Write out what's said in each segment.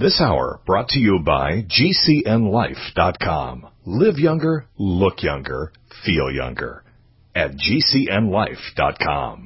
This hour brought to you by GCNLife.com. Live younger, look younger, feel younger at GCNLife.com.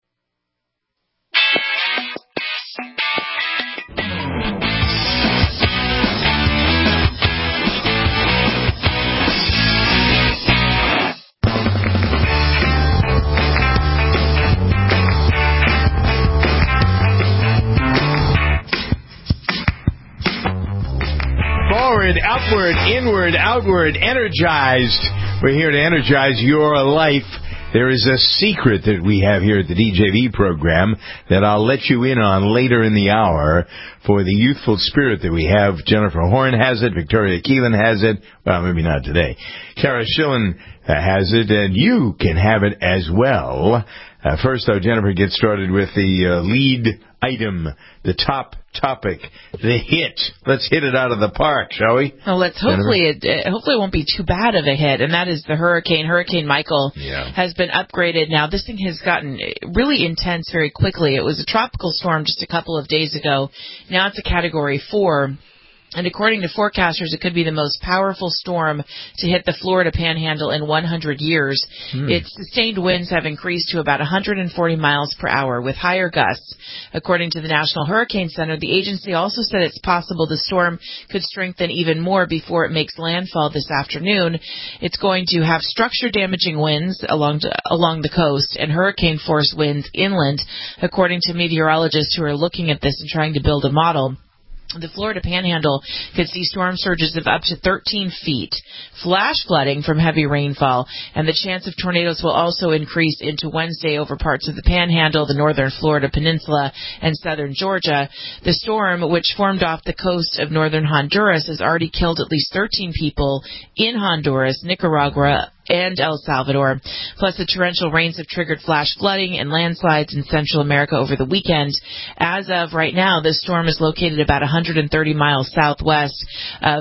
Forward, upward, inward, outward, energized. We're here to energize your life. There is a secret that we have here at the DJV program that I'll let you in on later in the hour for the youthful spirit that we have. Jennifer Horn has it. Victoria Keelan has it. Well, maybe not today. Kara Schillen has it, and you can have it as well. First, though, Jennifer gets started with the lead item, the top topic, the hit. Let's hit it out of the park, shall we? Well, let's hopefully it won't be too bad of a hit, and that is the hurricane. Hurricane Michael has been upgraded. Now, this thing has gotten really intense very quickly. It was a tropical storm just a couple of days ago. Now it's a Category 4. And according to forecasters, it could be the most powerful storm to hit the Florida Panhandle in 100 years. Its sustained winds have increased to about 140 miles per hour with higher gusts. According to the National Hurricane Center, the agency also said it's possible the storm could strengthen even more before it makes landfall this afternoon. It's going to have structure-damaging winds along the coast and hurricane-force winds inland, according to meteorologists who are looking at this and trying to build a model. The Florida Panhandle could see storm surges of up to 13 feet, flash flooding from heavy rainfall, and the chance of tornadoes will also increase into Wednesday over parts of the Panhandle, the northern Florida Peninsula, and southern Georgia. The storm, which formed off the coast of northern Honduras, has already killed at least 13 people in Honduras, Nicaragua, and El Salvador. Plus, the torrential rains have triggered flash flooding and landslides in Central America over the weekend. As of right now, this storm is located about 130 miles southwest of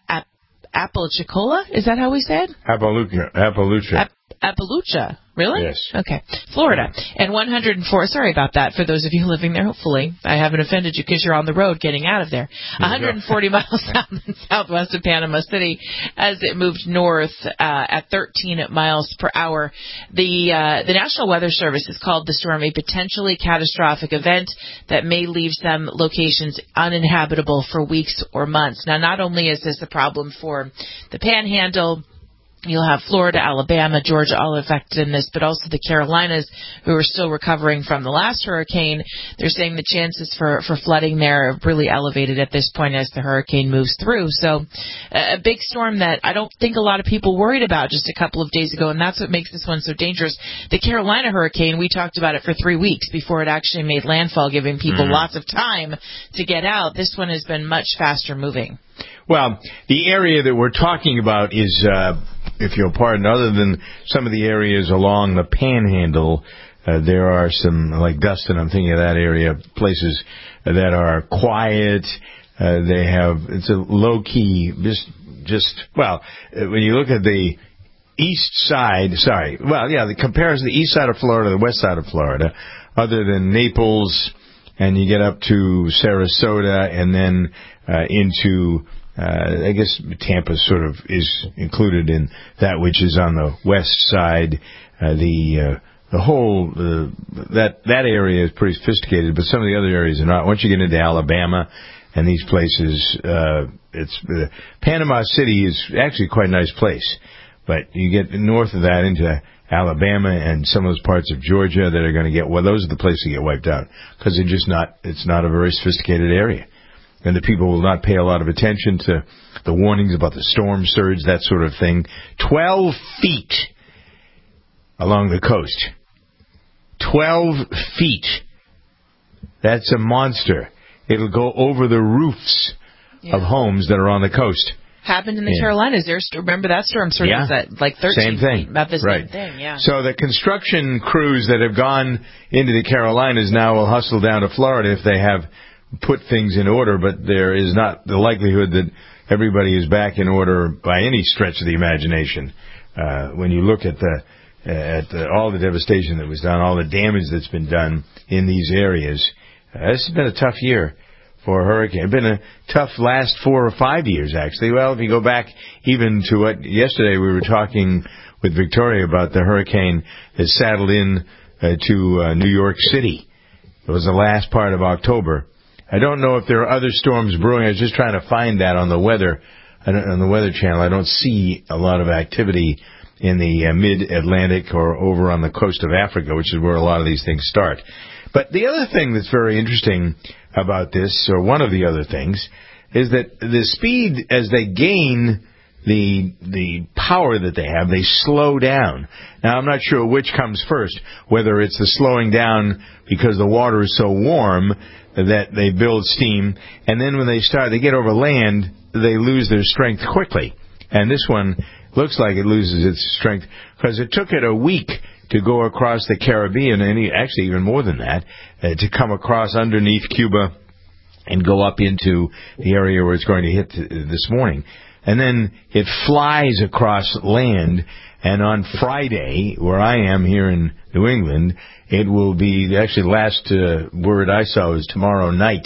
Apalachicola. Is that how we say it? Appalachia. Appalachia. Really? Yes. Okay. Florida. And 104, sorry about that for those of you living there. Hopefully I haven't offended you because you're on the road getting out of there. 140 miles south and southwest of Panama City as it moved north at 13 miles per hour. The National Weather Service has called the storm a potentially catastrophic event that may leave some locations uninhabitable for weeks or months. Now, not only is this a problem for the Panhandle, you'll have Florida, Alabama, Georgia all affected in this, but also the Carolinas, who are still recovering from the last hurricane. They're saying the chances for flooding there are really elevated at this point as the hurricane moves through. So a big storm that I don't think a lot of people worried about just a couple of days ago, and that's what makes this one so dangerous. The Carolina hurricane, we talked about it for 3 weeks before it actually made landfall, giving people lots of time to get out. This one has been much faster moving. Well, the area that we're talking about is, if you'll pardon, other than some of the areas along the Panhandle, there are some, like Dustin, I'm thinking of that area, places that are quiet. It's a low-key, when you look at the east side, the comparison, the east side of Florida, the west side of Florida, other than Naples, and you get up to Sarasota, and then into I guess Tampa sort of is included in that which is on the west side. The whole that area is pretty sophisticated, but some of the other areas are not. Once you get into Alabama and these places, Panama City is actually quite a nice place, but you get north of that into Alabama and some of those parts of Georgia that are going to get, those are the places that get wiped out because it's not a very sophisticated area. And the people will not pay a lot of attention to the warnings about the storm surge, that sort of thing. 12 feet along the coast. 12 feet. That's a monster. It'll go over the roofs of homes that are on the coast. Happened in the Carolinas. Remember that storm surge was at like 13 same thing. feet. About the same thing, So the construction crews that have gone into the Carolinas now will hustle down to Florida if they have put things in order, but there is not the likelihood that everybody is back in order by any stretch of the imagination. When you look at all the devastation that was done, all the damage that's been done in these areas, this has been a tough year for a hurricane. It's been a tough last 4 or 5 years, actually. Well, if you go back even to what yesterday we were talking with Victoria about the hurricane that saddled in to New York City. It was the last part of October. I don't know if there are other storms brewing. I was just trying to find that on the weather channel. I don't see a lot of activity in the mid-Atlantic or over on the coast of Africa, which is where a lot of these things start. But the other thing that's very interesting about this, or one of the other things, is that the speed as they gain the power that they have, they slow down. Now, I'm not sure which comes first, whether it's the slowing down because the water is so warm that they build steam, and then when they get over land, they lose their strength quickly. And this one looks like it loses its strength because it took it a week to go across the Caribbean, and actually even more than that, to come across underneath Cuba and go up into the area where it's going to hit this morning. And then it flies across land, and on Friday, where I am here in New England, it will be, actually last word I saw was tomorrow night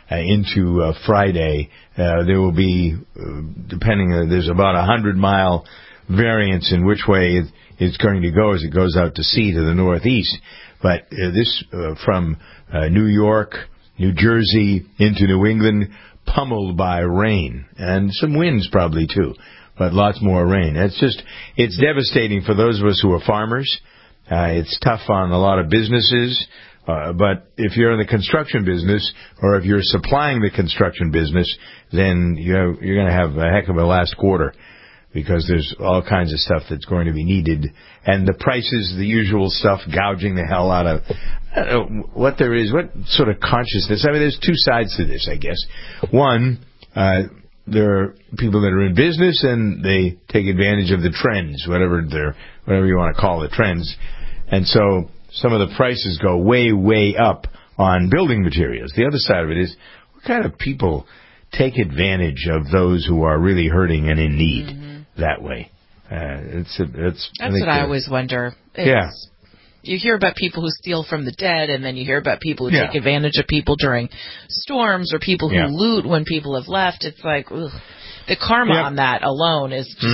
into Friday. There will be, there's about 100-mile variance in which way it's going to go as it goes out to sea to the northeast. But this from New York, New Jersey into New England, pummeled by rain and some winds probably too, but lots more rain. It's devastating for those of us who are farmers. It's tough on a lot of businesses, but if you're in the construction business or if you're supplying the construction business, then you're going to have a heck of a last quarter, because there's all kinds of stuff that's going to be needed. And the prices, the usual stuff, gouging the hell out of what there is, what sort of consciousness. I mean, there's two sides to this, I guess. One, there are people that are in business and they take advantage of the trends, whatever you want to call the trends. And so some of the prices go way, way up on building materials. The other side of it is, what kind of people take advantage of those who are really hurting and in need that way? That's what I always wonder. You hear about people who steal from the dead, and then you hear about people who take advantage of people during storms, or people who loot when people have left. It's like, ugh. The karma on that alone is just,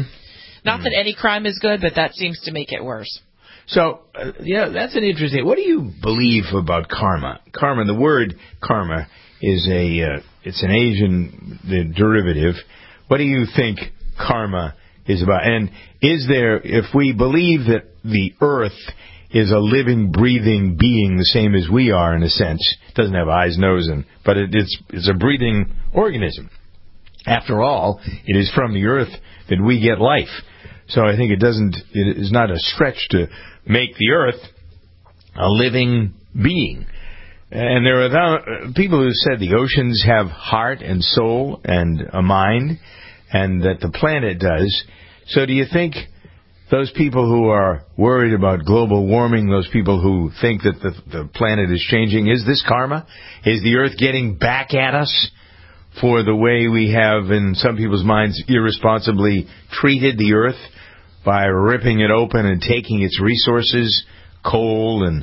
not that any crime is good, but that seems to make it worse. So, that's an interesting. What do you believe about karma? Karma, the word karma is it's an Asian derivative. What do you think karma is about? And if we believe that the earth is a living, breathing being the same as we are in a sense, it doesn't have eyes, nose, but it's a breathing organism. After all, it is from the earth that we get life. So I think it is not a stretch to make the earth a living being. And there are people who said the oceans have heart and soul and a mind, and that the planet does. So do you think those people who are worried about global warming, those people who think that the planet is changing, is this karma? Is the earth getting back at us for the way we have, in some people's minds, irresponsibly treated the earth by ripping it open and taking its resources, coal and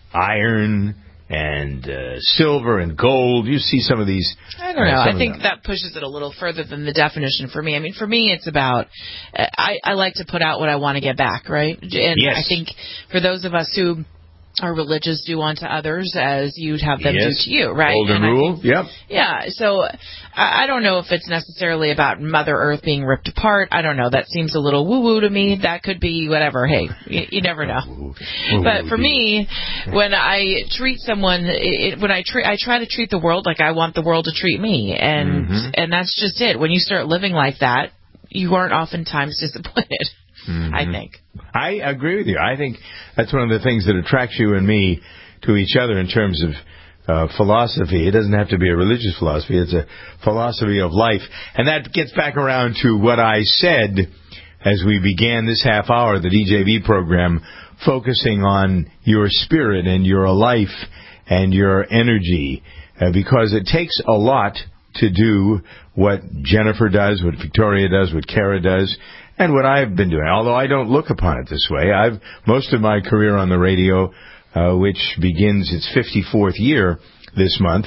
iron and silver and gold? You see some of these. I don't know. I think that pushes it a little further than the definition for me. I mean, for me, it's about I like to put out what I want to get back, right? And I think for those of us who are religious, do unto others as you'd have them do to you, right? Golden rule. Yeah. So I don't know if it's necessarily about Mother Earth being ripped apart. I don't know. That seems a little woo-woo to me. That could be whatever. Hey, you never know. But for me, when I treat someone, I try to treat the world like I want the world to treat me, and that's just it. When you start living like that, you aren't oftentimes disappointed. I think. I agree with you. I think that's one of the things that attracts you and me to each other in terms of philosophy. It doesn't have to be a religious philosophy. It's a philosophy of life. And that gets back around to what I said as we began this half hour, the DJV program, focusing on your spirit and your life and your energy, because it takes a lot to do what Jennifer does, what Victoria does, what Kara does, and what I've been doing, although I don't look upon it this way. Most of my career on the radio, which begins its 54th year this month,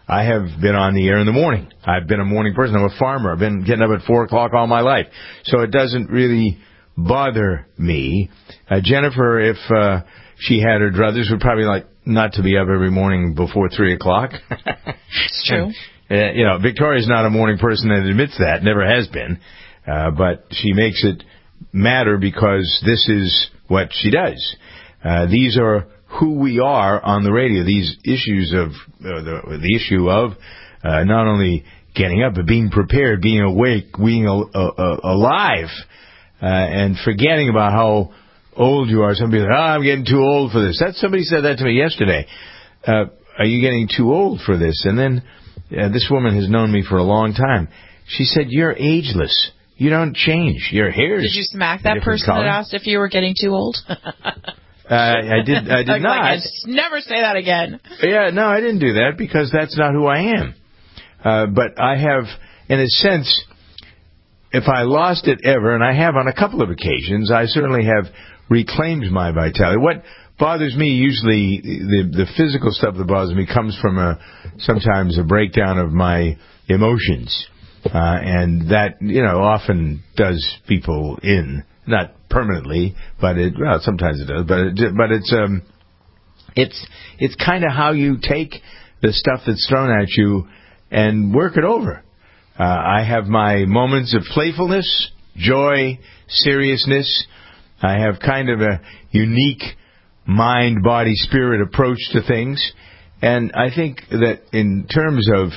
I have been on the air in the morning. I've been a morning person. I'm a farmer. I've been getting up at 4 o'clock all my life. So it doesn't really bother me. Jennifer, if she had her druthers, would probably like not to be up every morning before 3 o'clock. It's true. And, Victoria's not a morning person and admits that, never has been. But she makes it matter because this is what she does. These are who we are on the radio. These issues of the issue of not only getting up but being prepared, being awake, being alive, and forgetting about how old you are. Some people say, I'm getting too old for this. Somebody said that to me yesterday. Are you getting too old for this? And then this woman has known me for a long time. She said, you're ageless. You don't change. Your hair is Did you smack that person that asked if you were getting too old? I did not. Never say that again. Yeah, no, I didn't do that because that's not who I am. But I have, in a sense, if I lost it ever, and I have on a couple of occasions, I certainly have reclaimed my vitality. What bothers me, usually the physical stuff that bothers me comes from sometimes a breakdown of my emotions. And that, often does people in. Not permanently, but sometimes it does. But it's kind of how you take the stuff that's thrown at you and work it over. I have my moments of playfulness, joy, seriousness. I have kind of a unique mind, body, spirit approach to things, and I think that in terms of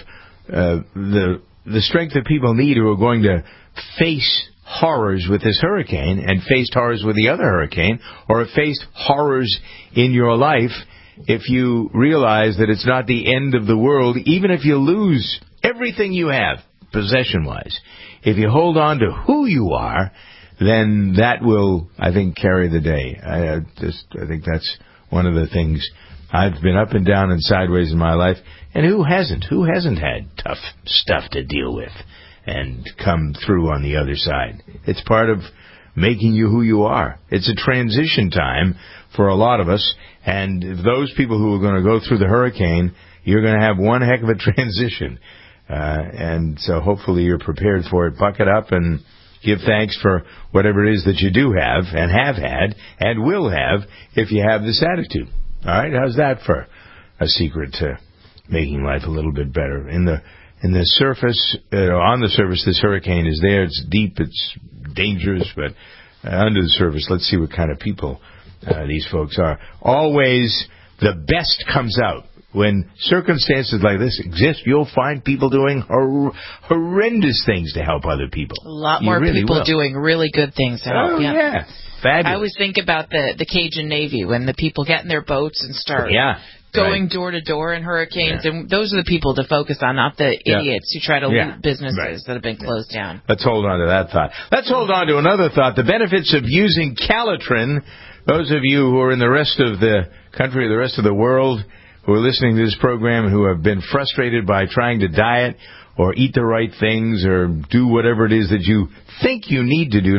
the strength that people need who are going to face horrors with this hurricane and faced horrors with the other hurricane, or have faced horrors in your life, if you realize that it's not the end of the world, even if you lose everything you have, possession-wise, if you hold on to who you are, then that will, I think, carry the day. I think that's one of the things. I've been up and down and sideways in my life, and who hasn't? Who hasn't had tough stuff to deal with and come through on the other side? It's part of making you who you are. It's a transition time for a lot of us, and those people who are going to go through the hurricane, you're going to have one heck of a transition. And so hopefully you're prepared for it. Buck it up and give thanks for whatever it is that you do have and have had and will have if you have this attitude. All right? How's that for a secret to making life a little bit better? On the surface, this hurricane is there. It's deep. It's dangerous. But under the surface, let's see what kind of people these folks are. Always the best comes out. When circumstances like this exist, you'll find people doing horrendous things to help other people. A lot more people doing really good things to help. Yeah. Fabulous. I always think about the Cajun Navy when the people get in their boats and start going door to door in hurricanes. Yeah. And those are the people to focus on, not the idiots who try to loot businesses that have been closed down. Let's hold on to that thought. Let's hold on to another thought. The benefits of using Calitrin. Those of you who are in the rest of the country, the rest of the world, who are listening to this program and who have been frustrated by trying to diet or eat the right things or do whatever it is that you think you need to do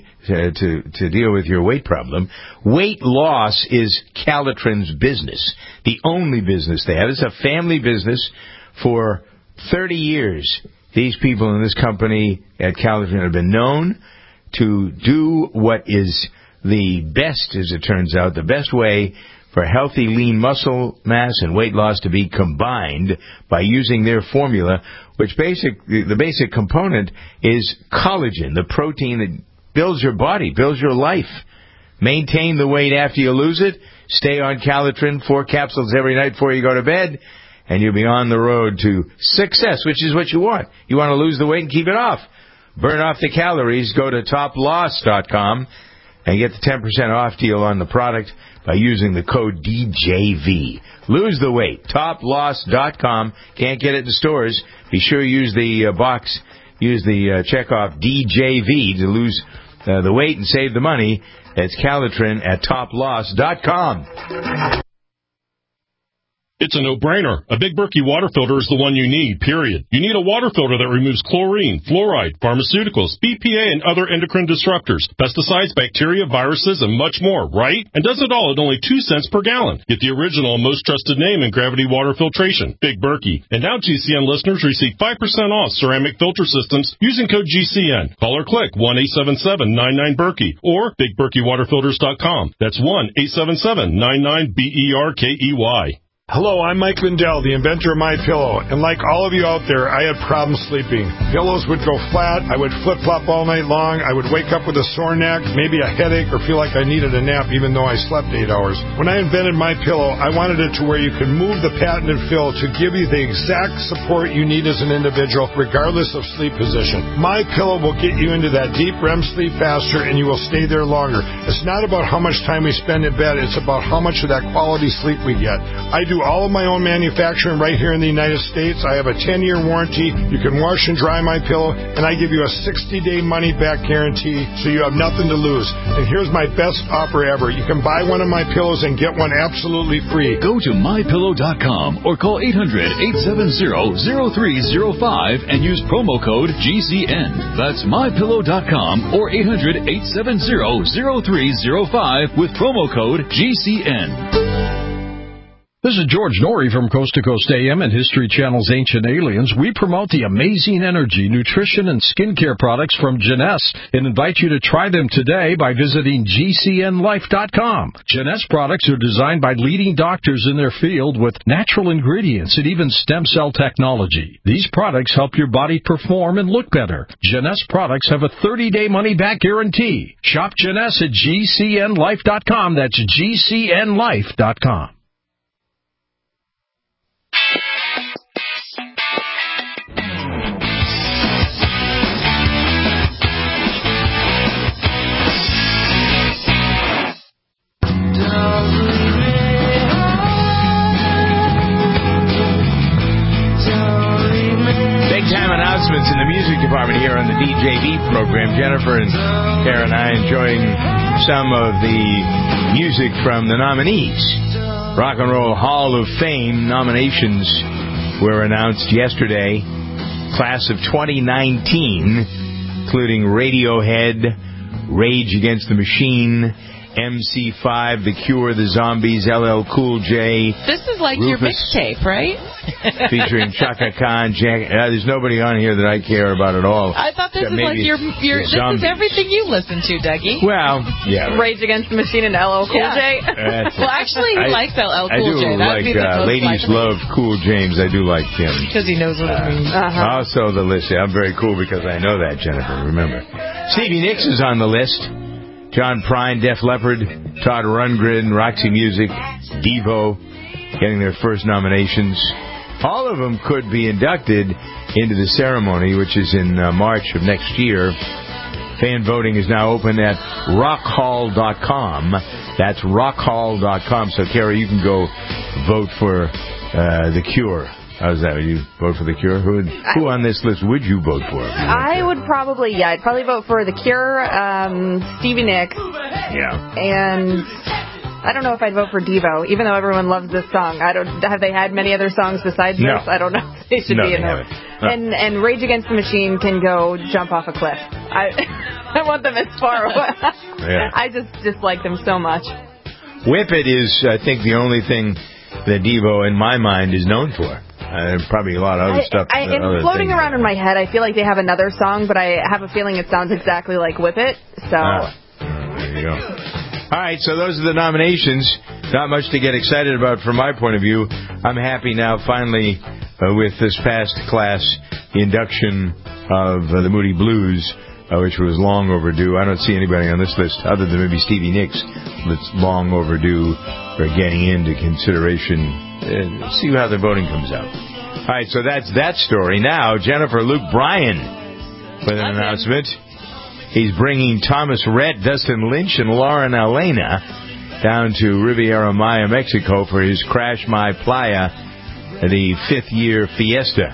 to deal with your weight problem. Weight loss is Calitrin's business, the only business they have. It's a family business for 30 years. These people in this company at Calitrin have been known to do what is the best, as it turns out, the best way for healthy, lean muscle mass and weight loss to be combined by using their formula, which the basic component is collagen, the protein that builds your body, builds your life. Maintain the weight after you lose it. Stay on Calitrin, 4 capsules every night before you go to bed, and you'll be on the road to success, which is what you want. You want to lose the weight and keep it off. Burn off the calories. Go to toploss.com and get the 10% off deal on the product by using the code DJV. Lose the weight. Toploss.com. Can't get it in stores. Be sure you use the box. Use the checkoff DJV to lose the weight and save the money. It's Calitrin at toploss.com. It's a no-brainer. A Big Berkey water filter is the one you need, period. You need a water filter that removes chlorine, fluoride, pharmaceuticals, BPA, and other endocrine disruptors, pesticides, bacteria, viruses, and much more, right? And does it all at only 2 cents per gallon. Get the original and most trusted name in gravity water filtration, Big Berkey. And now GCN listeners receive 5% off ceramic filter systems using code GCN. Call or click 1-877-99-BERKEY or BigBerkeyWaterFilters.com. That's 1-877-99-BERKEY. Hello, I'm Mike Lindell, the inventor of MyPillow, and like all of you out there, I had problems sleeping. Pillows would go flat, I would flip-flop all night long, I would wake up with a sore neck, maybe a headache, or feel like I needed a nap even though I slept 8 hours. When I invented MyPillow, I wanted it to where you could move the patented fill to give you the exact support you need as an individual, regardless of sleep position. MyPillow will get you into that deep REM sleep faster, and you will stay there longer. It's not about how much time we spend in bed, it's about how much of that quality sleep we get. I do all of my own manufacturing right here in the United States. I have a 10-year warranty. You can wash and dry my pillow, and I give you a 60-day money-back guarantee, so you have nothing to lose. And here's my best offer ever. You can buy one of my pillows and get one absolutely free. Go to MyPillow.com or call 800-870-0305 and use promo code GCN. That's MyPillow.com or 800-870-0305 with promo code GCN. This is George Norrie from Coast to Coast AM and History Channel's Ancient Aliens. We promote the amazing energy, nutrition, and skincare products from Jeunesse and invite you to try them today by visiting GCNLife.com. Jeunesse products are designed by leading doctors in their field with natural ingredients and even stem cell technology. These products help your body perform and look better. Jeunesse products have a 30-day money-back guarantee. Shop Jeunesse at GCNLife.com. That's GCNLife.com. Announcements in the music department here on the DJV program. Jennifer and Kara and I enjoying some of the music from the nominees. Rock and Roll Hall of Fame nominations were announced yesterday. Class of 2019, including Radiohead, Rage Against the Machine, MC5, The Cure, The Zombies, LL Cool J. This is like Rufus, your mixtape, right? Featuring Chaka Khan, Jack. There's nobody on here that I care about at all. I thought this is like your this is everything you listen to, Dougie. Well, yeah. Rage Against the Machine and LL Cool J. Well, actually, he likes LL Cool J. I do like Ladies Love Cool James. I do like him. Because he knows what it means. Also the list. I'm very cool because I know that, Jennifer. Remember. Stevie Nicks is on the list. John Prine, Def Leppard, Todd Rundgren, Roxy Music, Devo, getting their first nominations. All of them could be inducted into the ceremony, which is in March of next year. Fan voting is now open at rockhall.com. That's rockhall.com. So, Kara, you can go vote for The Cure. How's that? Would you vote for The Cure? Who on this list would you vote for? I'd probably vote for The Cure, Stevie Nicks. Yeah. And I don't know if I'd vote for Devo, even though everyone loves this song. Have they had many other songs besides this? I don't know. They should be in there. And Rage Against the Machine can go jump off a cliff. I want them as far away. Yeah. I just like them so much. Whip It is, I think, the only thing that Devo, in my mind, is known for. Probably a lot of other stuff. Floating around in my head, I feel like they have another song, but I have a feeling it sounds exactly like Whip It. So. There you go. All right, so those are the nominations. Not much to get excited about from my point of view. I'm happy now, finally, with this past class, the induction of the Moody Blues, which was long overdue. I don't see anybody on this list other than maybe Stevie Nicks that's long overdue for getting into consideration. See how the voting comes out. All right, so that's that story. Now, Jennifer, Luke Bryan with an announcement. He's bringing Thomas Rhett, Dustin Lynch, and Lauren Elena down to Riviera Maya, Mexico for his Crash My Playa, the 5th year fiesta.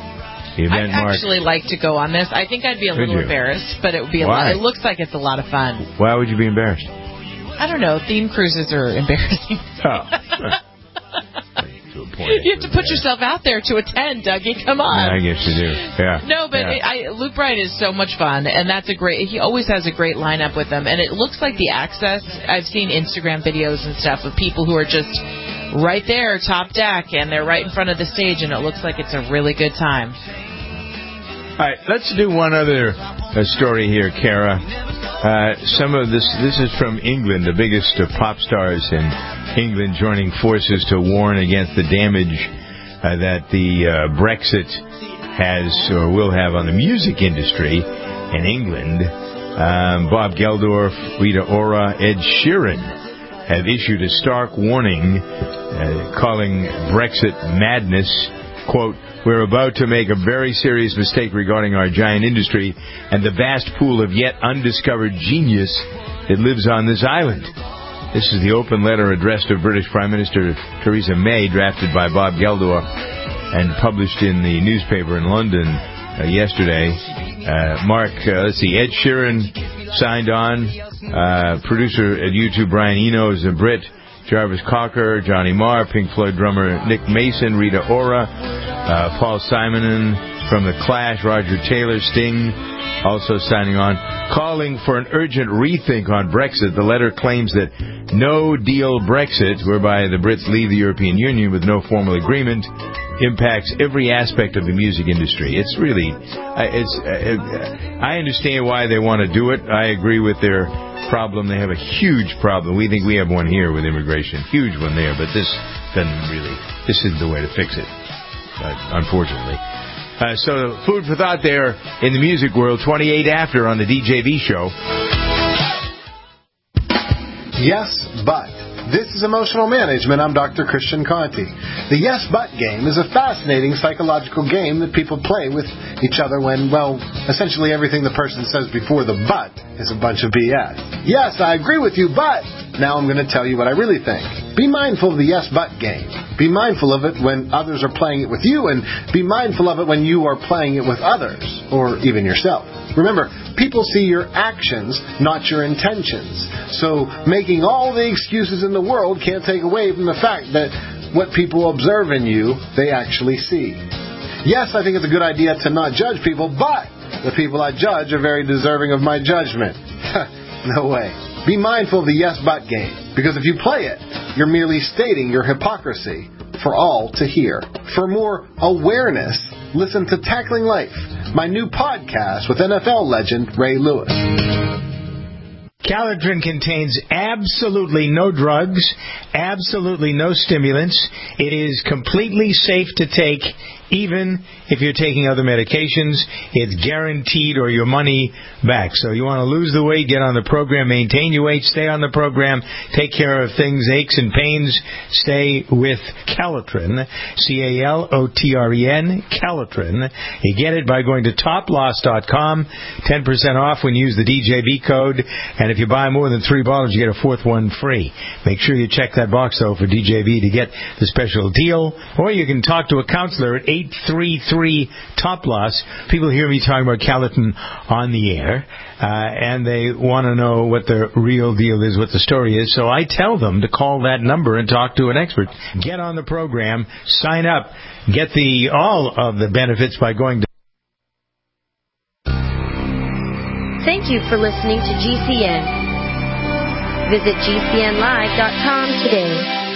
I'd actually like to go on this. I think I'd be a little embarrassed, but it would be a lot. It looks like it's a lot of fun. Why would you be embarrassed? I don't know. Theme cruises are embarrassing. Oh. You have to put yourself out there to attend, Dougie. Come on. Yeah, I guess you do. Yeah. No, but Luke Bryan is so much fun, and he always has a great lineup with them, and it looks like the access. I've seen Instagram videos and stuff of people who are just right there, top deck, and they're right in front of the stage, and it looks like it's a really good time. All right, let's do one other story here, Kara. Some of this is from England, the biggest pop stars in England joining forces to warn against the damage that the Brexit has or will have on the music industry in England. Bob Geldof, Rita Ora, Ed Sheeran have issued a stark warning calling Brexit madness. Quote, "We're about to make a very serious mistake regarding our giant industry and the vast pool of yet undiscovered genius that lives on this island." This is the open letter addressed to British Prime Minister Theresa May, drafted by Bob Geldof and published in the newspaper in London yesterday. Ed Sheeran signed on. Producer at YouTube, Brian Eno, is a Brit. Jarvis Cocker, Johnny Marr, Pink Floyd drummer Nick Mason, Rita Ora, Paul Simonon from The Clash, Roger Taylor, Sting, also signing on, calling for an urgent rethink on Brexit. The letter claims that no-deal Brexit, whereby the Brits leave the European Union with no formal agreement, impacts every aspect of the music industry. It's really, I understand why they want to do it. I agree with their problem. They have a huge problem. We think we have one here with immigration, huge one there, but this isn't the way to fix it, unfortunately. So food for thought there in the music world, 28 after on the DJV show. Yes, but. This is Emotional Management. I'm Dr. Christian Conti. The Yes But game is a fascinating psychological game that people play with each other when, essentially everything the person says before the but is a bunch of BS. Yes, I agree with you, but now I'm going to tell you what I really think. Be mindful of the Yes But game. Be mindful of it when others are playing it with you, and be mindful of it when you are playing it with others, or even yourself. Remember, people see your actions, not your intentions. So making all the excuses in the world can't take away from the fact that what people observe in you, they actually see. Yes, I think it's a good idea to not judge people, but the people I judge are very deserving of my judgment. No way. Be mindful of the yes but game, because if you play it, you're merely stating your hypocrisy for all to hear. For more awareness, listen to Tackling Life, my new podcast with NFL legend Ray Lewis. Calitrin contains absolutely no drugs, absolutely no stimulants. It is completely safe to take, even if you're taking other medications. It's guaranteed or your money back. So you want to lose the weight, get on the program, maintain your weight, stay on the program, take care of things, aches and pains, stay with Calitrin, Calotren, Calitrin. You get it by going to toploss.com, 10% off when you use the DJV code, and if you buy more than 3 bottles, you get a 4th one free. Make sure you check that box, though, for DJV to get the special deal, or you can talk to a counselor at 833-TOP-LOSS. People hear me talking about Calitrin on the air, and they want to know what the real deal is, what the story is. So I tell them to call that number and talk to an expert. Get on the program, sign up, get all of the benefits by going to... Thank you for listening to GCN. Visit GCNlive.com today.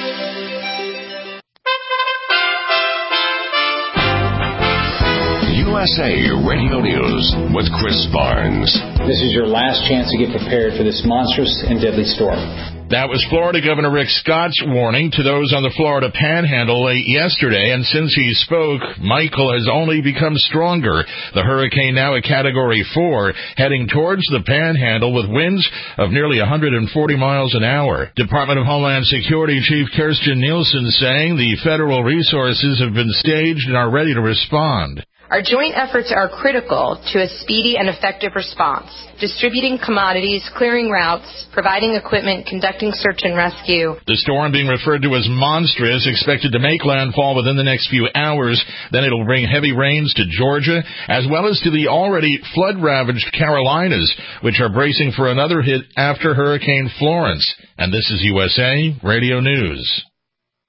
USA Radio News with Chris Barnes. This is your last chance to get prepared for this monstrous and deadly storm. That was Florida Governor Rick Scott's warning to those on the Florida Panhandle late yesterday, and since he spoke, Michael has only become stronger. The hurricane, now a Category 4, heading towards the Panhandle with winds of nearly 140 miles an hour. Department of Homeland Security Chief Kirstjen Nielsen saying the federal resources have been staged and are ready to respond. Our joint efforts are critical to a speedy and effective response. Distributing commodities, clearing routes, providing equipment, conducting search and rescue. The storm, being referred to as monstrous, expected to make landfall within the next few hours. Then it'll bring heavy rains to Georgia, as well as to the already flood-ravaged Carolinas, which are bracing for another hit after Hurricane Florence. And this is USA Radio News.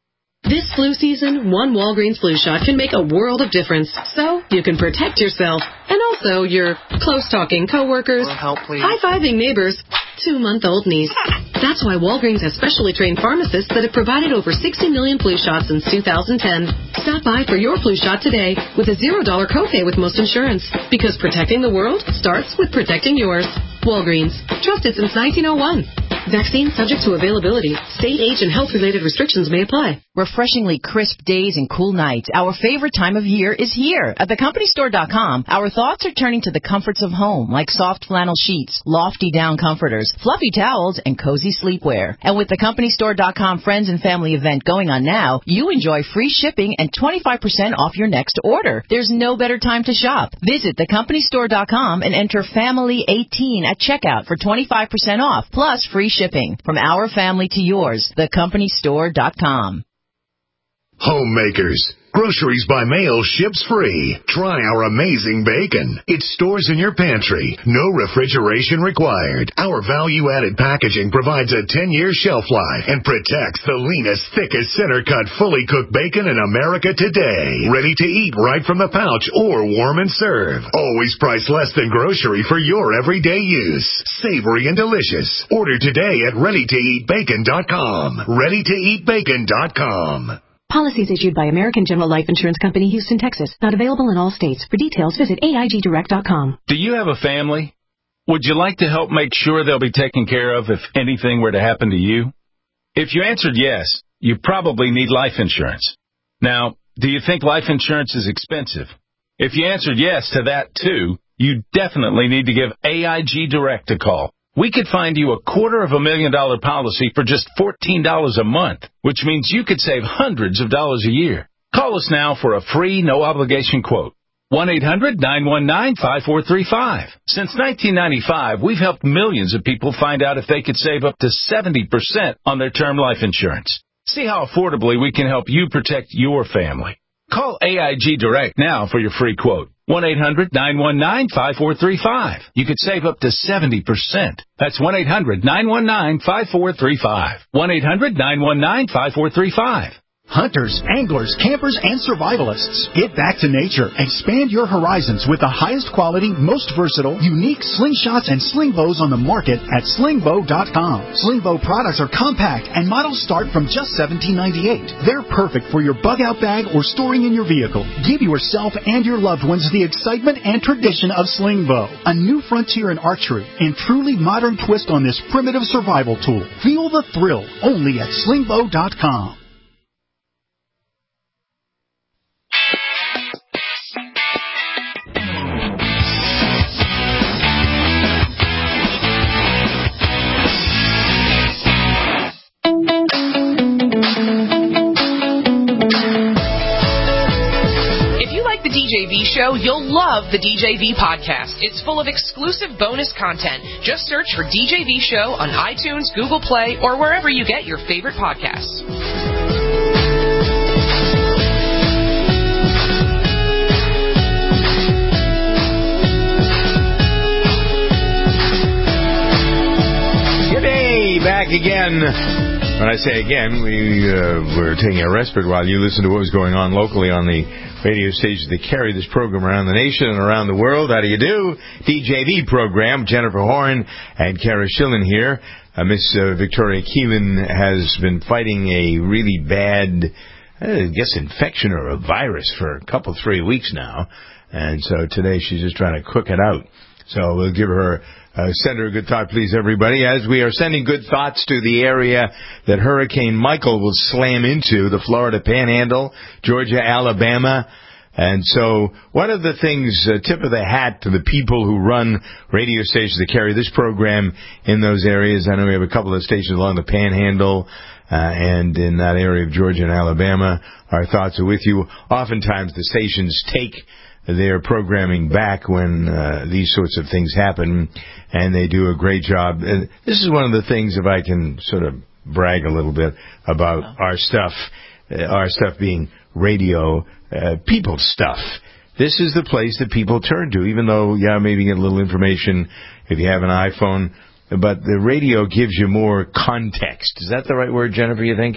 This flu season, one Walgreens flu shot can make a world of difference. So you can protect yourself and also your close-talking coworkers, high-fiving neighbors, 2-month-old niece. That's why Walgreens has specially trained pharmacists that have provided over 60 million flu shots since 2010. Stop by for your flu shot today with a $0 copay with most insurance. Because protecting the world starts with protecting yours. Walgreens. Trusted since 1901. Vaccine subject to availability. State, age, and health-related restrictions may apply. Refreshingly crisp days and cool nights. Our favorite time of year is here. At thecompanystore.com, our thoughts are turning to the comforts of home, like soft flannel sheets, lofty down comforters, fluffy towels, and cozy sleepwear. And with the companystore.com Friends and Family event going on now, you enjoy free shipping and 25% off your next order. There's no better time to shop. Visit thecompanystore.com and enter Family18 at checkout for 25% off, plus free shipping. From our family to yours, thecompanystore.com. Homemakers. Groceries by mail ships free. Try our amazing bacon. It stores in your pantry. No refrigeration required. Our value-added packaging provides a 10-year shelf life and protects the leanest, thickest, center-cut, fully cooked bacon in America today. Ready to eat right from the pouch or warm and serve. Always priced less than grocery for your everyday use. Savory and delicious. Order today at ReadyToEatBacon.com. ReadyToEatBacon.com. Policies issued by American General Life Insurance Company, Houston, Texas. Not available in all states. For details, visit AIGDirect.com. Do you have a family? Would you like to help make sure they'll be taken care of if anything were to happen to you? If you answered yes, you probably need life insurance. Now, do you think life insurance is expensive? If you answered yes to that, too, you definitely need to give AIG Direct a call. We could find you a $250,000 policy for just $14 a month, which means you could save hundreds of dollars a year. Call us now for a free, no-obligation quote. 1-800-919-5435. Since 1995, we've helped millions of people find out if they could save up to 70% on their term life insurance. See how affordably we can help you protect your family. Call AIG Direct now for your free quote. 1-800-919-5435. You could save up to 70%. That's 1-800-919-5435. 1-800-919-5435. Hunters, anglers, campers, and survivalists. Get back to nature. Expand your horizons with the highest quality, most versatile, unique slingshots and sling bows on the market at slingbow.com. Slingbow products are compact and models start from just $17.98. They're perfect for your bug out bag or storing in your vehicle. Give yourself and your loved ones the excitement and tradition of Slingbow, a new frontier in archery and truly modern twist on this primitive survival tool. Feel the thrill only at slingbow.com. DJV show, you'll love the DJV podcast. It's full of exclusive bonus content. Just search for DJV show on iTunes, Google Play, or wherever you get your favorite podcasts. Good day, back again. When I say again, we were taking a respite while you listened to what was going on locally on the radio stations that carry this program around the nation and around the world. How do you do? DJV program. Jennifer Horn and Kara Schillen here. Miss Victoria Keelan has been fighting a really bad, infection or a virus for a couple, 3 weeks now. And so today she's just trying to cook it out. So we'll give her send her a good thought, please, everybody, as we are sending good thoughts to the area that Hurricane Michael will slam into, the Florida Panhandle, Georgia, Alabama. And so one of the things, tip of the hat to the people who run radio stations that carry this program in those areas. I know we have a couple of stations along the Panhandle and in that area of Georgia and Alabama. Our thoughts are with you. Oftentimes the stations take their programming back when these sorts of things happen, and they do a great job. And this is one of the things, if I can sort of brag a little bit about our stuff being radio, people stuff. This is the place that people turn to, even though, maybe you get a little information if you have an iPhone, but the radio gives you more context. Is that the right word, Jennifer, you think?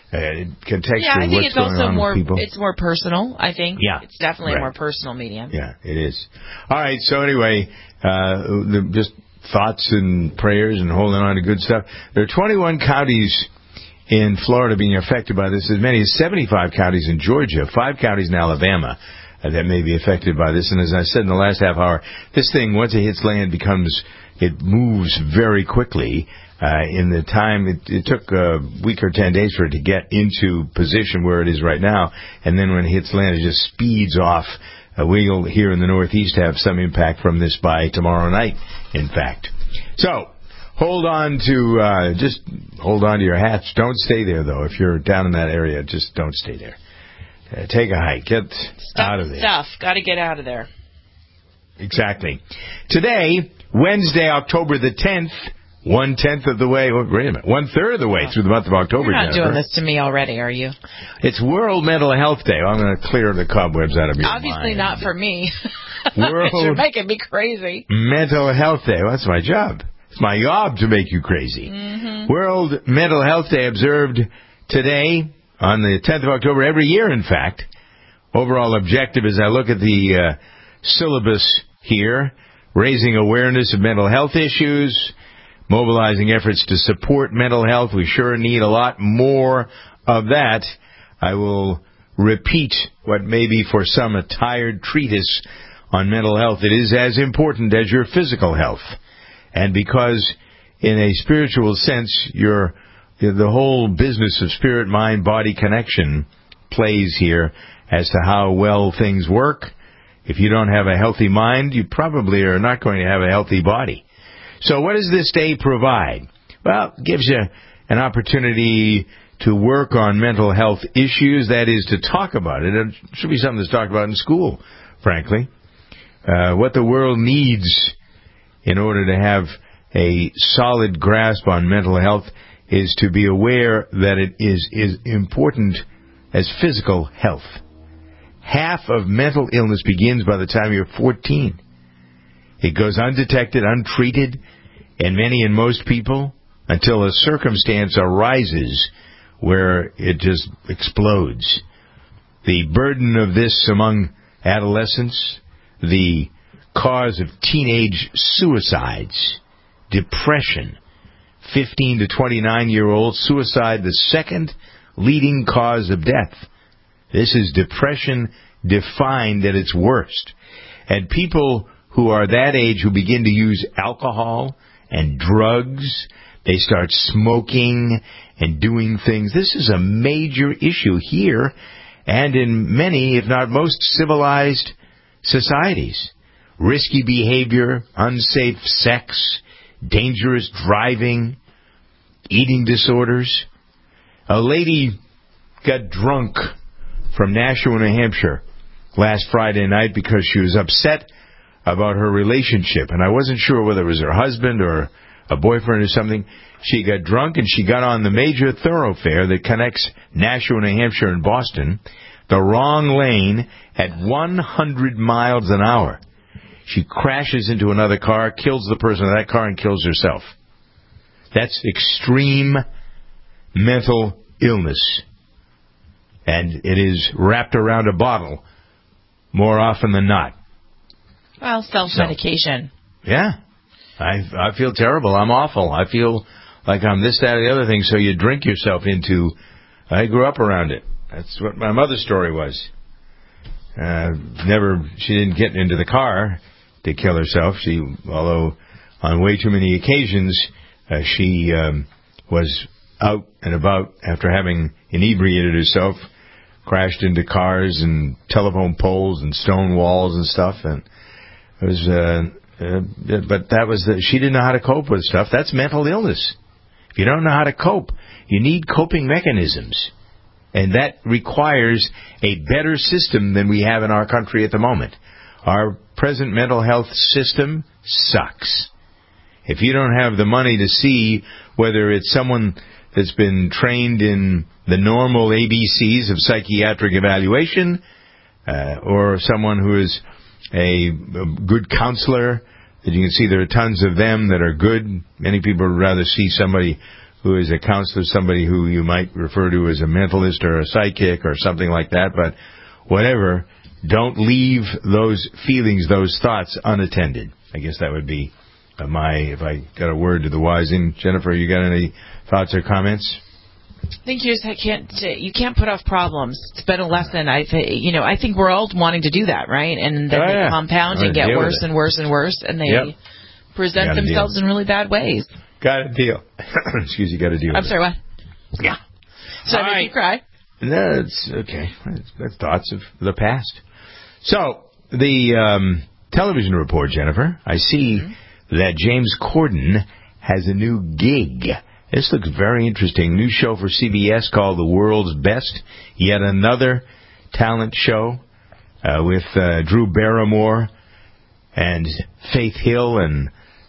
contextually, yeah, I think it's also more. People. It's more personal. I think. Yeah, it's definitely a more personal medium. Yeah, it is. All right. So anyway, just thoughts and prayers and holding on to good stuff. There are 21 counties in Florida being affected by this. As many as 75 counties in Georgia, 5 counties in Alabama that may be affected by this. And as I said in the last half hour, this thing, once it hits land, it moves very quickly. In the time, it took a week or 10 days for it to get into position where it is right now. And then when it hits land, it just speeds off. We'll, here in the Northeast, have some impact from this by tomorrow night, in fact. So, hold on to your hats. Don't stay there, though. If you're down in that area, just don't stay there. Take a hike. Get out of there. Got to get out of there. Exactly. Today, Wednesday, October the 10th, 1/10 of the way. Wait a minute. 1/3 of the way through the month of October. You're not doing this to me already, are you? It's World Mental Health Day. I'm going to clear the cobwebs out of your mind. Obviously not for me. World You're making me crazy. Mental Health Day. Well, that's my job. It's my job to make you crazy. Mm-hmm. World Mental Health Day observed today on the 10th of October, every year, in fact. Overall objective, as I look at the syllabus here, raising awareness of mental health issues, mobilizing efforts to support mental health. We sure need a lot more of that. I will repeat what may be for some a tired treatise on mental health. It is as important as your physical health. And because in a spiritual sense, the whole business of spirit, mind, body connection plays here as to how well things work. If you don't have a healthy mind, you probably are not going to have a healthy body. So what does this day provide? Well, it gives you an opportunity to work on mental health issues, that is, to talk about it. It should be something that's talked about in school, frankly. What the world needs in order to have a solid grasp on mental health is to be aware that it is important as physical health. Half of mental illness begins by the time you're 14. It goes undetected, untreated, and many and most people, until a circumstance arises where it just explodes. The burden of this among adolescents, the cause of teenage suicides, depression, 15 to 29-year-old suicide, the second leading cause of death. This is depression defined at its worst. And people who are that age who begin to use alcohol and drugs, they start smoking and doing things. This is a major issue here and in many, if not most, civilized societies. Risky behavior, unsafe sex, dangerous driving, eating disorders. A lady got drunk from Nashua, New Hampshire last Friday night because she was upset about her relationship. And I wasn't sure whether it was her husband or a boyfriend or something. She got drunk and she got on the major thoroughfare that connects Nashua, New Hampshire and Boston, the wrong lane at 100 miles an hour. She crashes into another car, kills the person in that car, and kills herself. That's extreme mental illness. And it is wrapped around a bottle more often than not. Well, self-medication. So, yeah. I feel terrible. I'm awful. I feel like I'm this, that, or the other thing. So you drink yourself into... I grew up around it. That's what my mother's story was. She didn't get into the car to kill herself. Although on way too many occasions, she was out and about after having inebriated herself, crashed into cars and telephone poles and stone walls and stuff. And it was, but that was she didn't know how to cope with stuff. That's mental illness. If you don't know how to cope, you need coping mechanisms. And that requires a better system than we have in our country at the moment. Our present mental health system sucks. If you don't have the money to see whether it's someone that's been trained in the normal ABCs of psychiatric evaluation, or someone who is a good counselor, that you can see there are tons of them that are good. Many people would rather see somebody who is a counselor, somebody who you might refer to as a mentalist or a psychic or something like that, but whatever, don't leave those feelings, those thoughts unattended. I guess that would be if I got a word to the wise. And Jennifer, you got any thoughts or comments? I think you can't put off problems. It's been a lesson. I think we're all wanting to do that, right? And then they compound and get worse and worse and worse, and they present themselves in really bad ways. Got to deal. Excuse you, got to deal. I'm sorry, what? Yeah. So I make you cry? No, it's okay. That's thoughts of the past. So the television report, Jennifer. I see that James Corden has a new gig. This looks very interesting. New show for CBS called The World's Best. Yet another talent show with Drew Barrymore and Faith Hill and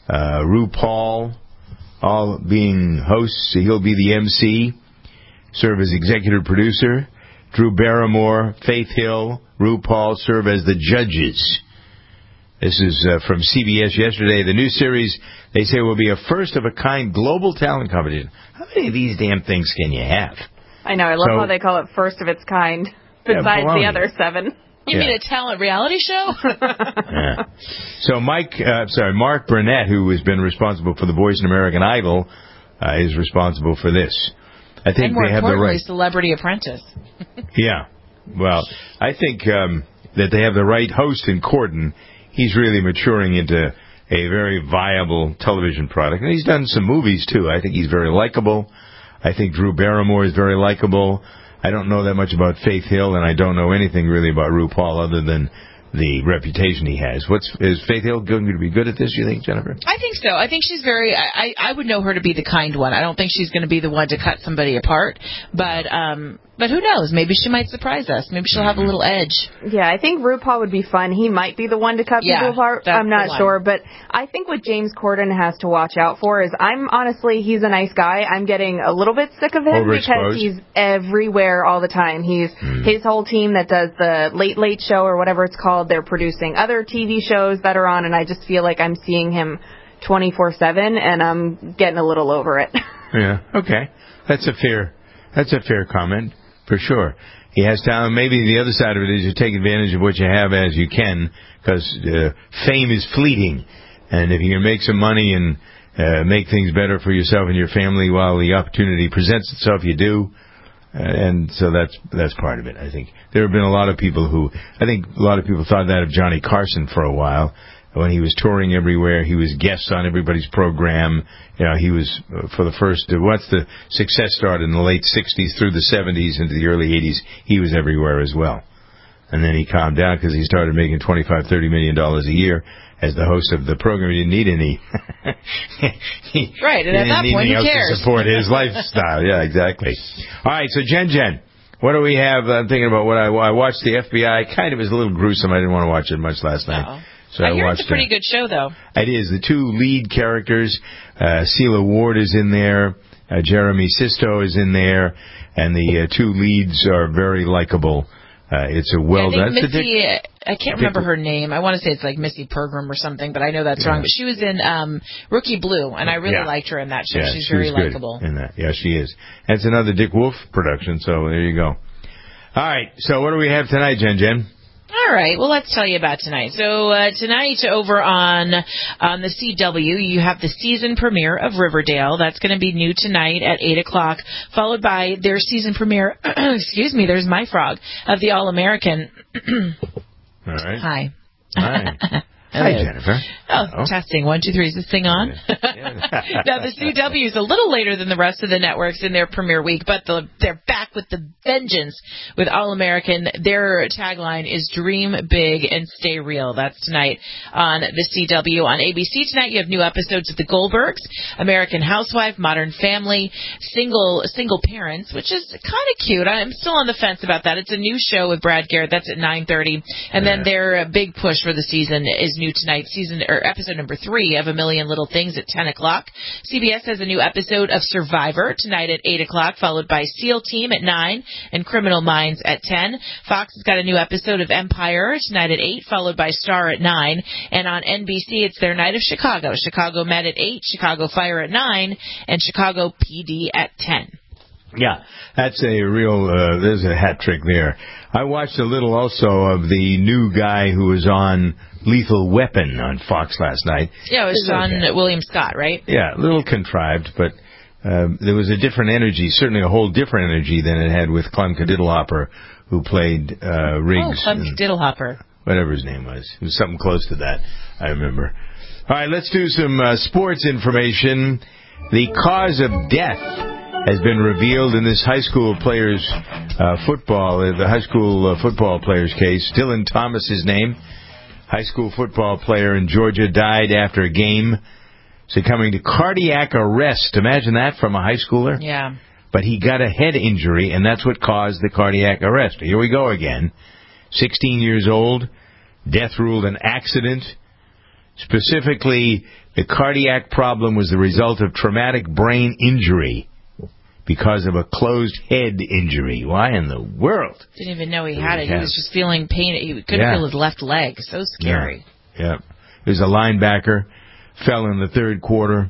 RuPaul all being hosts. He'll be the MC, serve as executive producer. Drew Barrymore, Faith Hill, RuPaul serve as the judges. This is from CBS yesterday. The new series, they say, will be a first-of-a-kind global talent competition. How many of these damn things can you have? I know. I love how they call it first of its kind, besides the other 7. You mean a talent reality show? Yeah. So Mark Burnett, who has been responsible for The Voice and American Idol, is responsible for this. I think and more they have the right. Celebrity Apprentice. Yeah. Well, I think that they have the right host in Corden. He's really maturing into a very viable television product. And he's done some movies, too. I think he's very likable. I think Drew Barrymore is very likable. I don't know that much about Faith Hill, and I don't know anything really about RuPaul other than the reputation he has. Is Faith Hill going to be good at this, you think, Jennifer? I think so. I think she's very... I would know her to be the kind one. I don't think she's going to be the one to cut somebody apart. But who knows? Maybe she might surprise us. Maybe she'll have a little edge. Yeah, I think RuPaul would be fun. He might be the one to cut people apart. I'm not sure. But I think what James Corden has to watch out for is he's a nice guy. I'm getting a little bit sick of him because he's everywhere all the time. He's his whole team that does the Late Late Show or whatever it's called. They're producing other TV shows that are on, and I just feel like I'm seeing him 24/7, and I'm getting a little over it. Yeah, okay. That's a fair comment. For sure. He has talent. Maybe the other side of it is you take advantage of what you have as you can, because fame is fleeting. And if you can make some money and make things better for yourself and your family while the opportunity presents itself, you do. And so that's part of it, I think. There have been a lot of people thought that of Johnny Carson for a while. When he was touring everywhere, he was guest on everybody's program. He was, for the first, once the success started in the late 60s through the 70s into the early 80s, he was everywhere as well. And then he calmed down because he started making $25-30 million a year as the host of the program. He didn't need any. Right, and at that point, who cares? To support his lifestyle. Yeah, exactly. All right, so Jen, what do we have? I'm thinking about what I watched. The FBI. Kind of is a little gruesome. I didn't want to watch it much last night. So I hear it's a pretty good show, though. It is. The 2 lead characters, Celia Ward is in there, Jeremy Sisto is in there, and the 2 leads are very likable. It's a well-done... I can't remember her name. I want to say it's like Missy Pergram or something, but I know that's wrong. But she was in Rookie Blue, and I really liked her in that show. She's very likable. In that. Yeah, she is. And it's another Dick Wolf production, so there you go. All right, so what do we have tonight, Jen? All right, well, let's tell you about tonight. So tonight over on the CW, you have the season premiere of Riverdale. That's going to be new tonight at 8 o'clock, followed by their season premiere, there's my frog, of the All-American. All right. Hi. Hi, Jennifer. Testing. 1, 2, 3. Is this thing on? Now, the CW is a little later than the rest of the networks in their premiere week, but they're back with the vengeance with All-American. Their tagline is Dream Big and Stay Real. That's tonight on the CW. On ABC tonight, you have new episodes of The Goldbergs, American Housewife, Modern Family, Single Parents, which is kind of cute. I'm still on the fence about that. It's a new show with Brad Garrett. That's at 9:30. And then their big push for the season is new tonight, episode number 3 of A Million Little Things at 10 o'clock. CBS has a new episode of Survivor tonight at 8 o'clock, followed by SEAL Team at 9 and Criminal Minds at 10. Fox has got a new episode of Empire tonight at 8, followed by Star at 9. And on NBC, it's their night of Chicago. Chicago Med at 8, Chicago Fire at 9, and Chicago PD at 10. Yeah, that's a real, there's a hat trick there. I watched a little also of the new guy who was on Lethal Weapon on Fox last night. Yeah, it was Sean William Scott, right? Yeah, a little contrived, but there was a different energy, certainly a whole different energy than it had with Clem Diddlehopper, who played Riggs. Clem Diddlehopper. Whatever his name was. It was something close to that, I remember. All right, let's do some sports information. The cause of death has been revealed in this high school players the high school football player's case. Dylan Thomas's name, high school football player in Georgia, died after a game, succumbing to cardiac arrest. Imagine that from a high schooler. Yeah. But he got a head injury, and that's what caused the cardiac arrest. Here we go again. 16 years old, death ruled an accident. Specifically, the cardiac problem was the result of traumatic brain injury because of a closed head injury. Why in the world? Didn't even know he had it. He was just feeling pain. He couldn't feel his left leg. So scary. Yeah. He was a linebacker, fell in the third quarter,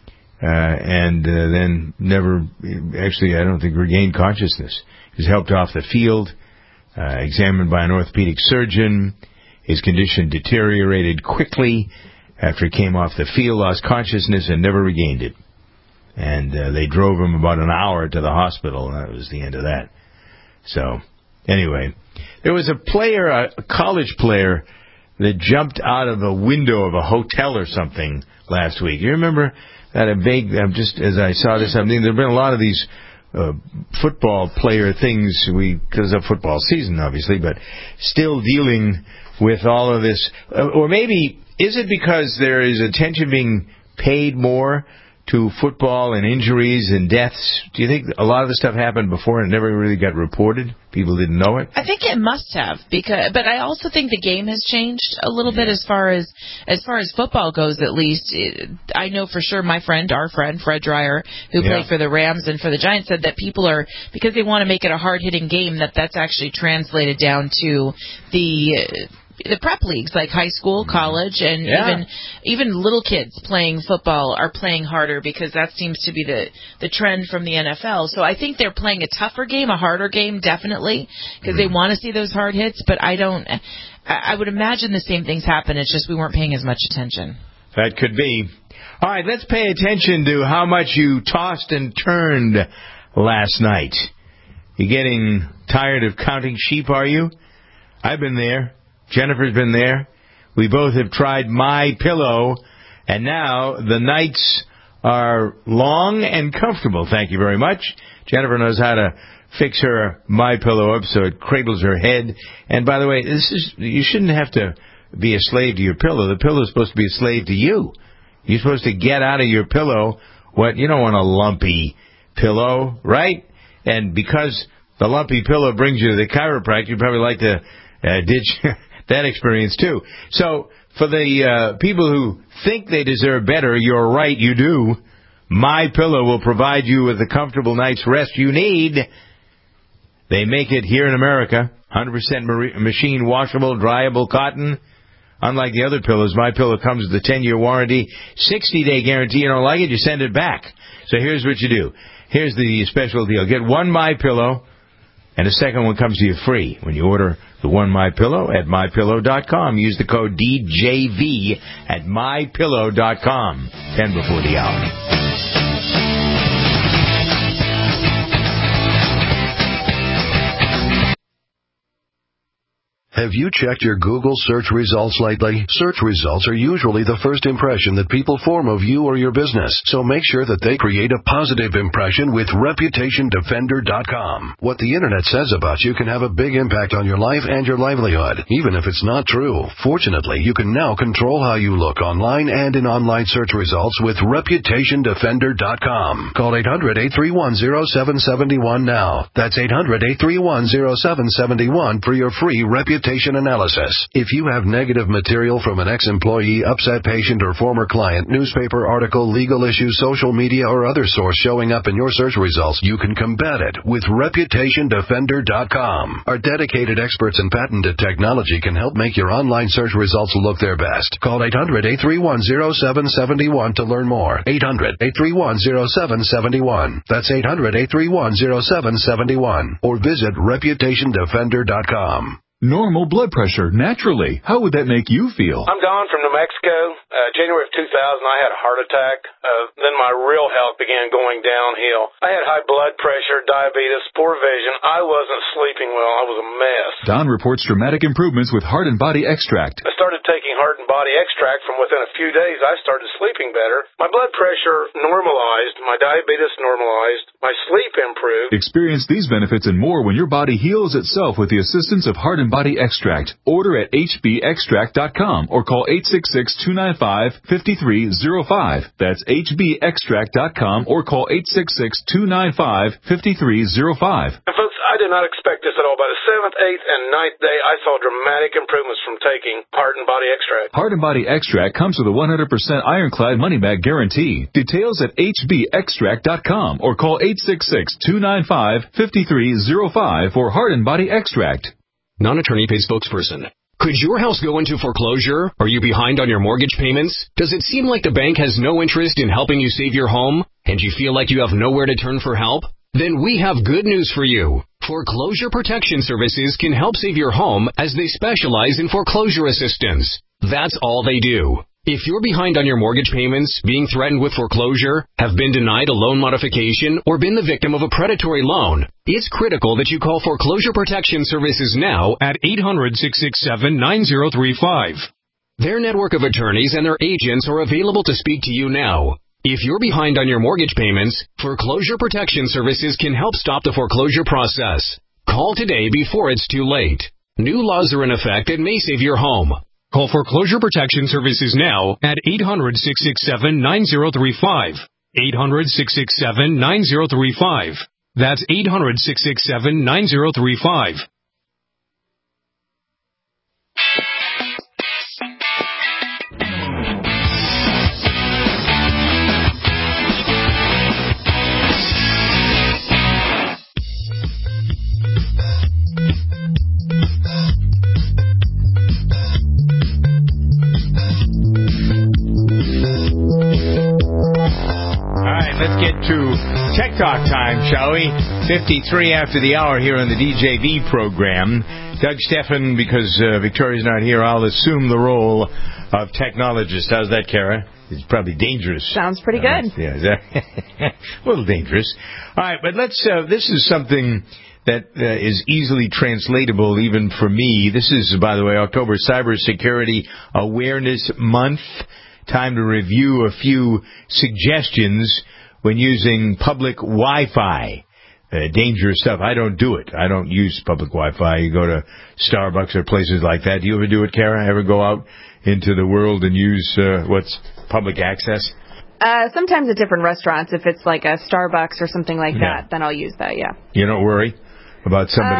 and then never, actually, I don't think, regained consciousness. He was helped off the field, examined by an orthopedic surgeon. His condition deteriorated quickly after he came off the field, lost consciousness, and never regained it. And they drove him about an hour to the hospital, and that was the end of that. So, anyway, there was a player, a college player, that jumped out of a window of a hotel or something last week. You remember that? Just as I saw this, there have been a lot of these football player things, because of football season, obviously, but still dealing with all of this. Or maybe, is it because there is attention being paid more to football and injuries and deaths? Do you think a lot of the stuff happened before and it never really got reported? People didn't know it? I think it must have, but I also think the game has changed a little bit as far as football goes, at least. I know for sure our friend, Fred Dreyer, who played for the Rams and for the Giants, said that people are, because they want to make it a hard-hitting game, that's actually translated down to the prep leagues, like high school, college, and even little kids playing football are playing harder, because that seems to be the trend from the NFL. So I think they're playing a tougher game, a harder game, definitely, because they want to see those hard hits. But I would imagine the same things happen. It's just we weren't paying as much attention. That could be. All right, let's pay attention to how much you tossed and turned last night. You getting tired of counting sheep, are you? I've been there. Jennifer's been there. We both have tried MyPillow, and now the nights are long and comfortable. Thank you very much. Jennifer knows how to fix her MyPillow up so it cradles her head. And by the way, you shouldn't have to be a slave to your pillow. The pillow is supposed to be a slave to you. You're supposed to get out of your pillow you don't want a lumpy pillow, right? And because the lumpy pillow brings you to the chiropractor, you probably like to ditch that experience too. So for the people who think they deserve better, you're right, you do. MyPillow will provide you with the comfortable night's rest you need. They make it here in America. 100% machine washable, dryable cotton. Unlike the other pillows, MyPillow comes with a 10-year warranty, 60-day guarantee. You don't like it, you send it back. So here's what you do. Here's the special deal. Get one MyPillow, and the second one comes to you free when you order the one MyPillow at MyPillow.com. Use the code DJV at MyPillow.com. 10 before the hour. Have you checked your Google search results lately? Search results are usually the first impression that people form of you or your business, so make sure that they create a positive impression with ReputationDefender.com. What the Internet says about you can have a big impact on your life and your livelihood, even if it's not true. Fortunately, you can now control how you look online and in online search results with ReputationDefender.com. Call 800-831-0771 now. That's 800-831-0771 for your free Reputation reputation analysis. If you have negative material from an ex-employee, upset patient, or former client, newspaper article, legal issue, social media, or other source showing up in your search results, you can combat it with ReputationDefender.com. Our dedicated experts in patented technology can help make your online search results look their best. Call 800-831-0771 to learn more. 800-831-0771. That's 800-831-0771. Or visit ReputationDefender.com. Normal blood pressure, naturally. How would that make you feel? I'm Don from New Mexico. January of 2000, I had a heart attack. Then my real health began going downhill. I had high blood pressure, diabetes, poor vision. I wasn't sleeping well. I was a mess. Don reports dramatic improvements with Heart and Body Extract. I started taking Heart and Body Extract. From within a few days, I started sleeping better. My blood pressure normalized. My diabetes normalized. My sleep improved. Experience these benefits and more when your body heals itself with the assistance of Heart and Body Extract. Order at hbextract.com or call 866-295-5305. That's hbextract.com or call 866-295-5305. And folks, I did not expect this at all. By the 7th, 8th, and 9th day, I saw dramatic improvements from taking Heart and Body Extract. Heart and Body Extract comes with a 100% ironclad money-back guarantee. Details at hbextract.com or call 866-295-5305 for Heart and Body Extract. Non-attorney paid spokesperson. Could your house go into foreclosure? Are you behind on your mortgage payments? Does it seem like the bank has no interest in helping you save your home? And you feel like you have nowhere to turn for help? Then we have good news for you. Foreclosure Protection Services can help save your home as they specialize in foreclosure assistance. That's all they do. If you're behind on your mortgage payments, being threatened with foreclosure, have been denied a loan modification, or been the victim of a predatory loan, it's critical that you call Foreclosure Protection Services now at 800-667-9035. Their network of attorneys and their agents are available to speak to you now. If you're behind on your mortgage payments, Foreclosure Protection Services can help stop the foreclosure process. Call today before it's too late. New laws are in effect that may save your home. Call Foreclosure Protection Services now at 800-667-9035. 800-667-9035. That's 800-667-9035. Let's get to Tech Talk time, shall we? 53 after the hour here on the DJV program. Doug Steffen, because Victoria's not here, I'll assume the role of technologist. How's that, Kara? It's probably dangerous. Sounds pretty good. Yeah, a little dangerous. All right, but let's. This is something that is easily translatable even for me. This is, by the way, October Cybersecurity Awareness Month. Time to review a few suggestions when using public Wi-Fi. Dangerous stuff. I don't do it. I don't use public Wi-Fi. You go to Starbucks or places like that. Do you ever do it, Kara? Ever go out into the world and use what's public access? Sometimes at different restaurants. If it's like a Starbucks or something like that, then I'll use that, yeah. You don't worry about somebody?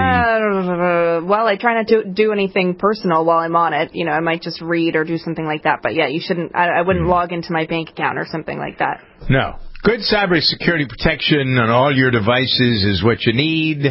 Well, I try not to do anything personal while I'm on it. You know, I might just read or do something like that. But, yeah, you shouldn't. I wouldn't log into my bank account or something like that. No. Good cybersecurity protection on all your devices is what you need.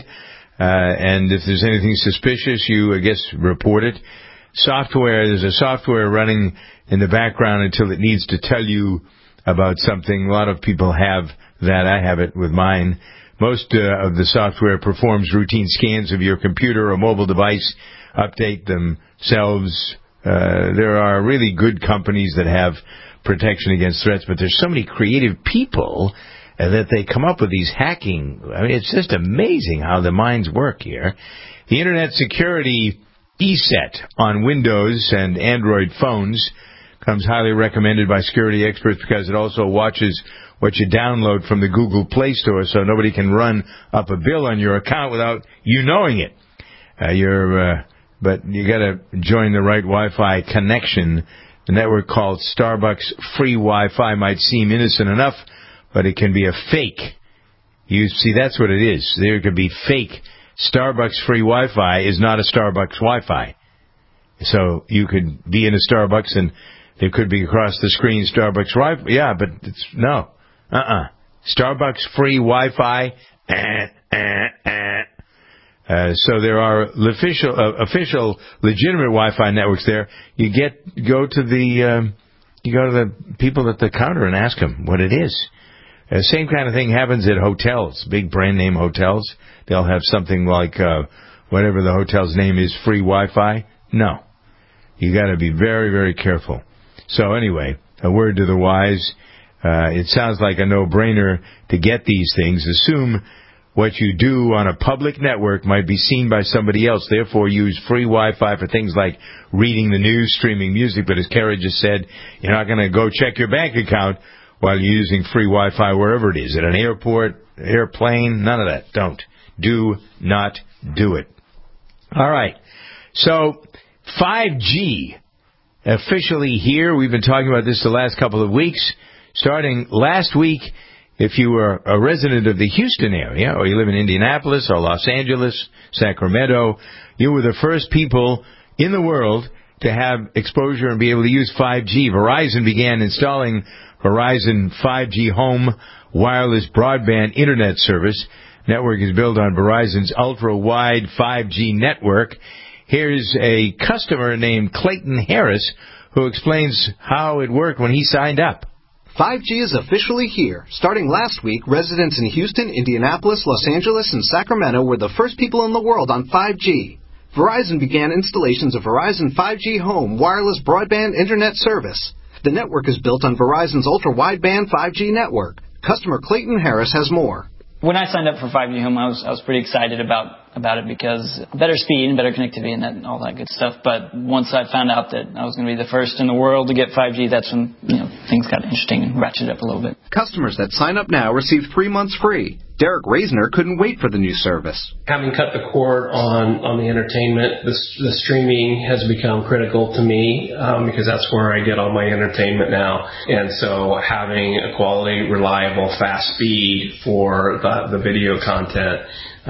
And if there's anything suspicious, you, I guess, report it. There's a software running in the background until it needs to tell you about something. A lot of people have that. I have it with mine. Most of the software performs routine scans of your computer or mobile device, update themselves. There are really good companies that have protection against threats, but there's so many creative people that they come up with these hacking. I mean, it's just amazing how the minds work here. The Internet Security ESET on Windows and Android phones comes highly recommended by security experts because it also watches what you download from the Google Play Store, so nobody can run up a bill on your account without you knowing it. But you got to join the right Wi-Fi connection. The network called Starbucks Free Wi-Fi might seem innocent enough, but it can be a fake. You see, that's what it is. There could be fake. Starbucks Free Wi-Fi is not a Starbucks Wi-Fi. So you could be in a Starbucks and there could be across the screen Starbucks Wi-Fi. Yeah, but it's no. Starbucks free Wi-Fi. So there are official legitimate Wi-Fi networks there. You go to the people at the counter and ask them what it is. Same kind of thing happens at hotels, big brand name hotels. They'll have something like whatever the hotel's name is, free Wi-Fi. No. You got to be very, very careful. So anyway, a word to the wise. It sounds like a no-brainer to get these things. Assume what you do on a public network might be seen by somebody else. Therefore, use free Wi-Fi for things like reading the news, streaming music. But as Kara just said, you're not going to go check your bank account while you're using free Wi-Fi wherever it is. At an airport, airplane, none of that. Don't. Do not do it. All right. So 5G officially here. We've been talking about this the last couple of weeks. Starting last week, if you were a resident of the Houston area, or you live in Indianapolis or Los Angeles, Sacramento, you were the first people in the world to have exposure and be able to use 5G. Verizon began installing Verizon 5G Home wireless broadband internet service. Network is built on Verizon's ultra-wide 5G network. Here's a customer named Clayton Harris who explains how it worked when he signed up. 5G is officially here. Starting last week, residents in Houston, Indianapolis, Los Angeles, and Sacramento were the first people in the world on 5G. Verizon began installations of Verizon 5G Home wireless broadband internet service. The network is built on Verizon's ultra-wideband 5G network. Customer Clayton Harris has more. When I signed up for 5G Home, I was pretty excited about it because better speed and better connectivity and all that good stuff. But once I found out that I was going to be the first in the world to get 5G, that's when things got interesting and ratcheted up a little bit. Customers that sign up now receive 3 months free. Derek Reisner couldn't wait for the new service. Having cut the cord on the entertainment, the streaming has become critical to me because that's where I get all my entertainment now. And so having a quality, reliable, fast speed for the video content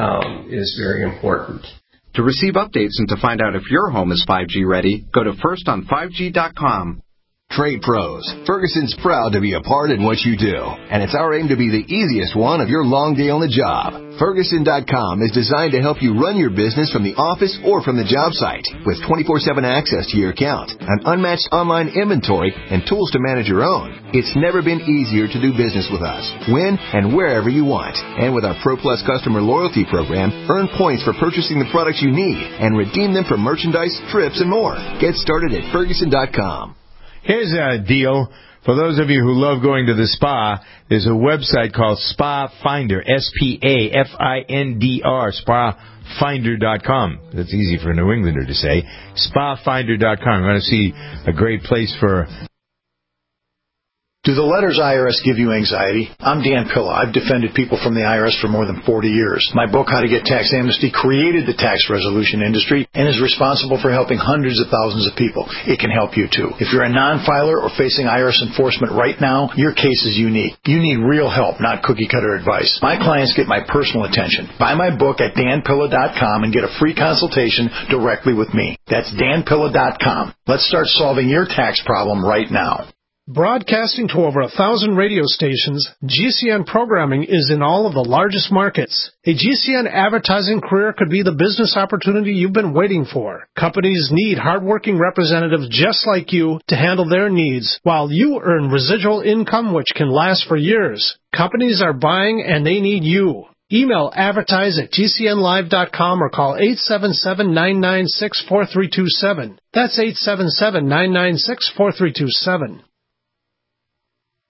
is very important. To receive updates and to find out if your home is 5G ready, go to firston5g.com. Trade Pros. Ferguson's proud to be a part in what you do, and it's our aim to be the easiest one of your long day on the job. Ferguson.com is designed to help you run your business from the office or from the job site with 24/7 access to your account, an unmatched online inventory, and tools to manage your own. It's never been easier to do business with us, when and wherever you want. And with our Pro Plus customer loyalty program, earn points for purchasing the products you need and redeem them for merchandise, trips, and more. Get started at Ferguson.com. Here's a deal. For those of you who love going to the spa, there's a website called Spa Finder, SPAFINDR, SpaFinder.com. That's easy for a New Englander to say. SpaFinder.com. You want to see a great place for... Do the letters IRS give you anxiety? I'm Dan Pilla. I've defended people from the IRS for more than 40 years. My book, How to Get Tax Amnesty, created the tax resolution industry and is responsible for helping hundreds of thousands of people. It can help you, too. If you're a non-filer or facing IRS enforcement right now, your case is unique. You need real help, not cookie-cutter advice. My clients get my personal attention. Buy my book at danpilla.com and get a free consultation directly with me. That's danpilla.com. Let's start solving your tax problem right now. Broadcasting to over 1,000 radio stations, GCN programming is in all of the largest markets. A GCN advertising career could be the business opportunity you've been waiting for. Companies need hardworking representatives just like you to handle their needs, while you earn residual income which can last for years. Companies are buying and they need you. Email advertise@gcnlive.com or call 877-996-4327. That's 877-996-4327.